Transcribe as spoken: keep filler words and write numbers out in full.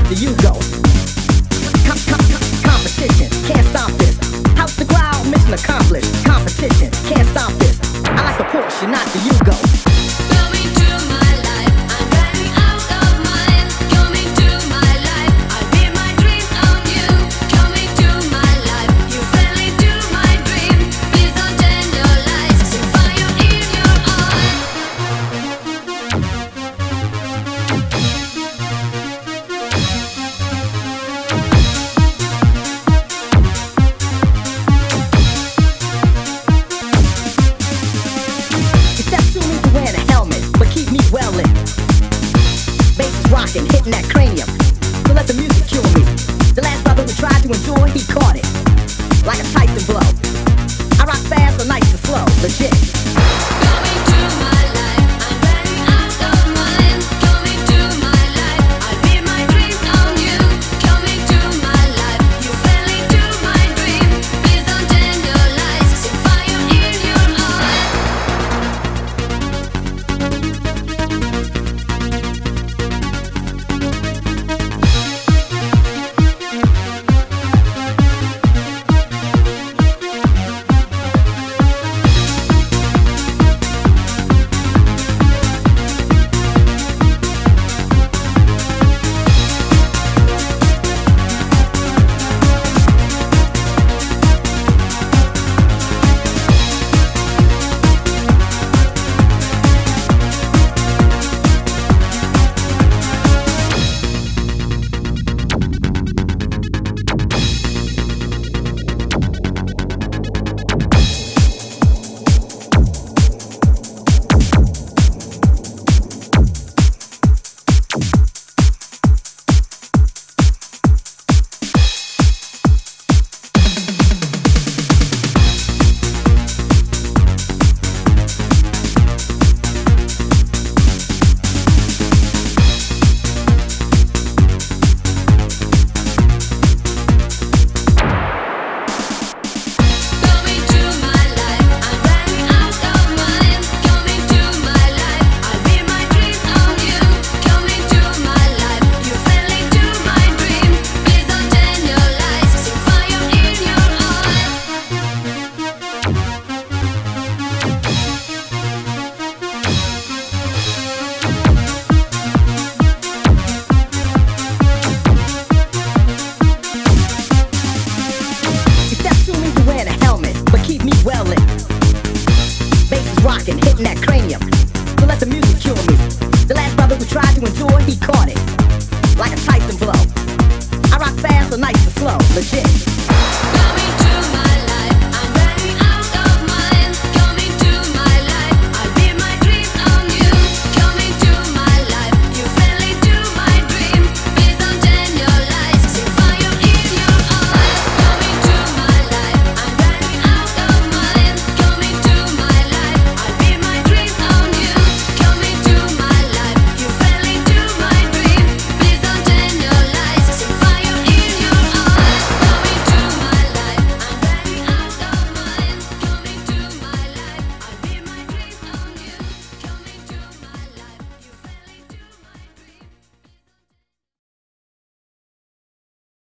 not the you go. Com- com- com- competition, can't stop this. House the crowd, mission accomplished. Competition, can't stop this. I like the Porsche, not the you go. Coming to my life, I'm running out of mind. Coming to my life, I build my dreams on you. Coming to my life, you fell into my dream. Please don't turn your lights, see fire in your eyes. You step to me to wear the helmet, but keep me well lit. Bass is rocking, hitting that cranium. So let the music cure me. The last brother who tried to enjoy, he caught it. Like a Tyson blow. I rock fast, so nice and slow, legit. Coming to my life, I'm running out of mind. Coming to my life, I build my dreams on you. Coming to my life, you fell into my dream. Please don't turn your lights, see fire in your eyes. Coming to my life, I'm running out of mind. Coming to my life, I build my dreams on you. Coming to my life, you fell into my dream. Please don't turn your lights, see fire in your eyes. You step to me to wear the helmet, but keep me well lit. Bass is rocking, hitting that cranium. So let the music cure me. The last brother who tried to enjoy, he caught it. Like a Tyson blow. I rock fast, so nice and slow, legit. Coming